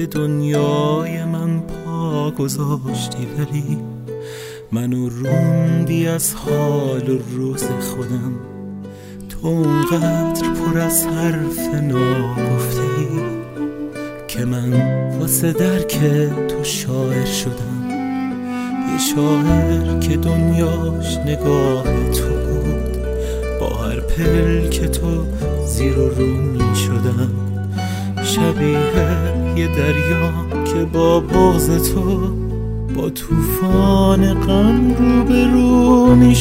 به دنیای من پا گذاشتی، ولی منو روندی از حال و روز خودم. تو اونقدر پر از حرف ناگفته‌ای که من واسه درک تو شاعر شدم. یه شاعر که دنیاش نگاه تو بود، با هر پلک تو زیر و رو می شدم. شبیه یه دریا که با بغض تو با طوفان غم رو به رو می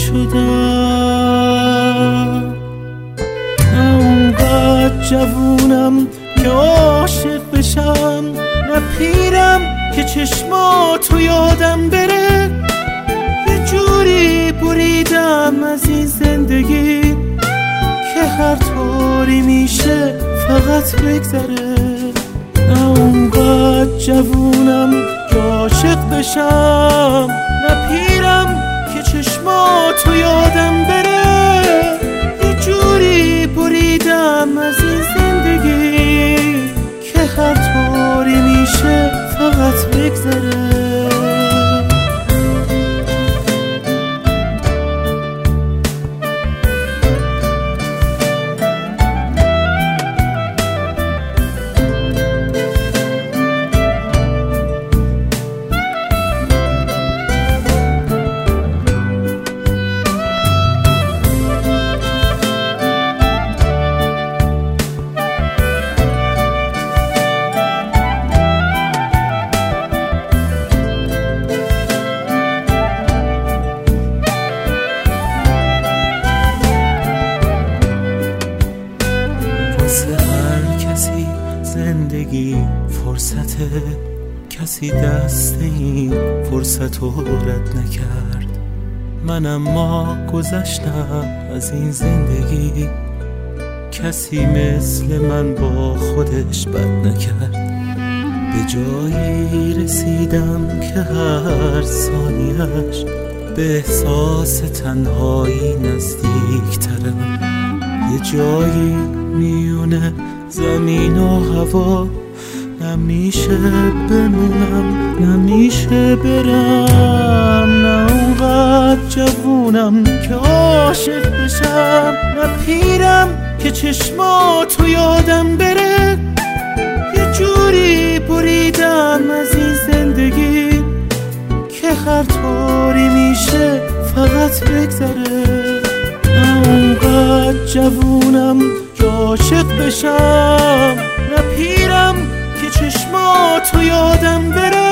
شدم. نه اونقدر جوونم که عاشق بشم، نه پیرم که چشماتو یادم بره. یه جوری بریدم از این زندگی که هر طوری میشه فقط بگذره. نه اونقدر جوونم که عاشق بشم، نه پیرم که چشماتو یادم بره. یه جوری بریدم از این زندگی که هر طوری میشه فقط بگذره. زندگی فرصته، کسی دست این فرصت رو رد نکرد. من اما گذشتم از این زندگی، کسی مثل من با خودش بد نکرد. به جایی رسیدم که هر ثانیه‌اش به احساس تنهایی نزدیک ترم. یه جایی میونه زمین و هوا، نمیشه بمونم نمیشه برم. نه اونقدر جوونم که عاشق بشم، نه پیرم که چشماتو یادم بره. یه جوری بریدم از این زندگی که هر طوری میشه فقط بگذره. نه اونقدر جوونم که عاشق بشم، نه پیرم که چشماتو یادم بره.